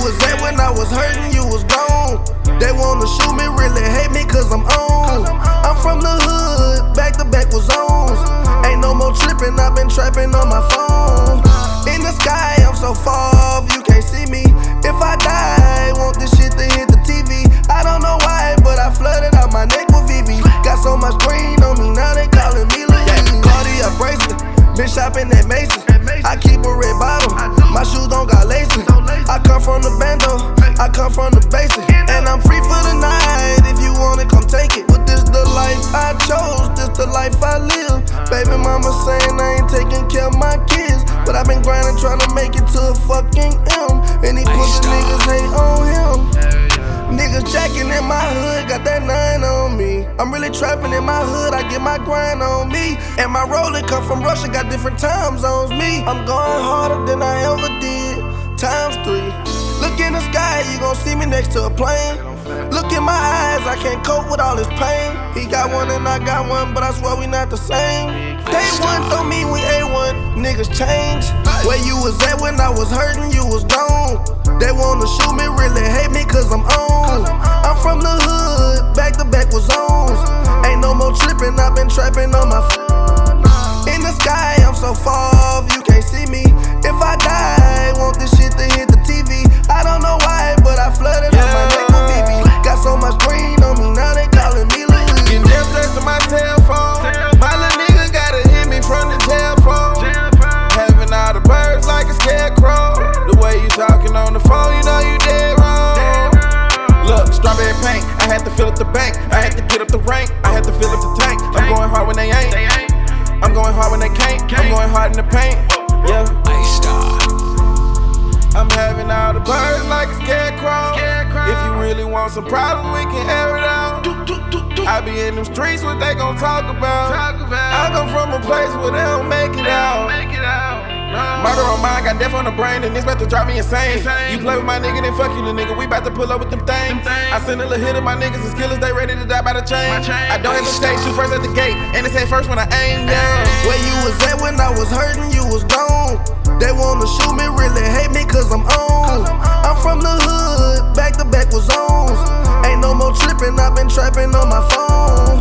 was at when I was hurting, you was gone. They wanna shoot me, really hate me cause I'm on. I'm from the hood, back to back was zones. Ain't no more tripping, I've been trapping on my phone. In the sky, I'm so far off, you can't see me. If I die, want this shit to hit the TV. I don't know why, but I flooded out my neck with VV. Got so much green on me, now they calling me Louis. Cartier bracelet, been shopping at Macy's. I keep a red bottom, my shoes don't got laces. I come from the bando, I come from the basic. And I'm free for the night, if you want it, come take it. But this the life I chose, this the life I live. Baby mama saying I ain't taking care of my kids, but I've been grinding trying to make it to a fucking M. And these pussy niggas hate on him. Niggas jacking in my hood, got that 9 on me. I'm really trapping in my hood, I get my grind on me. And my roller come from Russia, got different time zones. Me, I'm going harder than I ever did, ×3. Look in the sky, you gon' see me next to a plane. Look in my eyes, I can't cope with all this pain. He got one and I got one, but I swear we not the same. Day one don't mean we A1, niggas change. Where you was at when I was hurting, you was gone. They wanna shoot me, really hate me cause I'm on. I'm from the hood, back to back was zones. Ain't no more tripping, I've been trapping on my phone. In the sky, I'm so far off, you can't see me. If I die, want this shit to hit the TV. I don't know why, but I flooded out my neck with VV. Got so much green on me, now they calling me Louis. Get them threats to my telephone. My little nigga gotta hit me from the telephone. Having all the birds like a scarecrow. The way you talking on the phone, you know you dead wrong. Look, strawberry paint, I had to fill up the bank. I had to get up the rank, I had to fill up the tank. I'm going hard when they ain't. I'm going hard when they can't. I'm going hard in the paint. Yeah. I'm having all the birds like a scarecrow. If you really want some problems, we can air it out. I be in them streets, what they gon' talk about. I come from a place where they don't make it out. Murder on mine, got death on the brain, and it's about to drive me insane. You play with my nigga, then fuck you, little nigga. We bout to pull up with them things. I send a little hit of my niggas as killers, they ready to die by the chain. I don't hesitate, shoot first at the gate, and it's head first when I aim down. Where you was at when I was hurting, you was gone. They wanna shoot me, really hate me cause I'm on. I'm from the hood, back to back was zones. Ain't no more tripping, I've been trapping on my phone.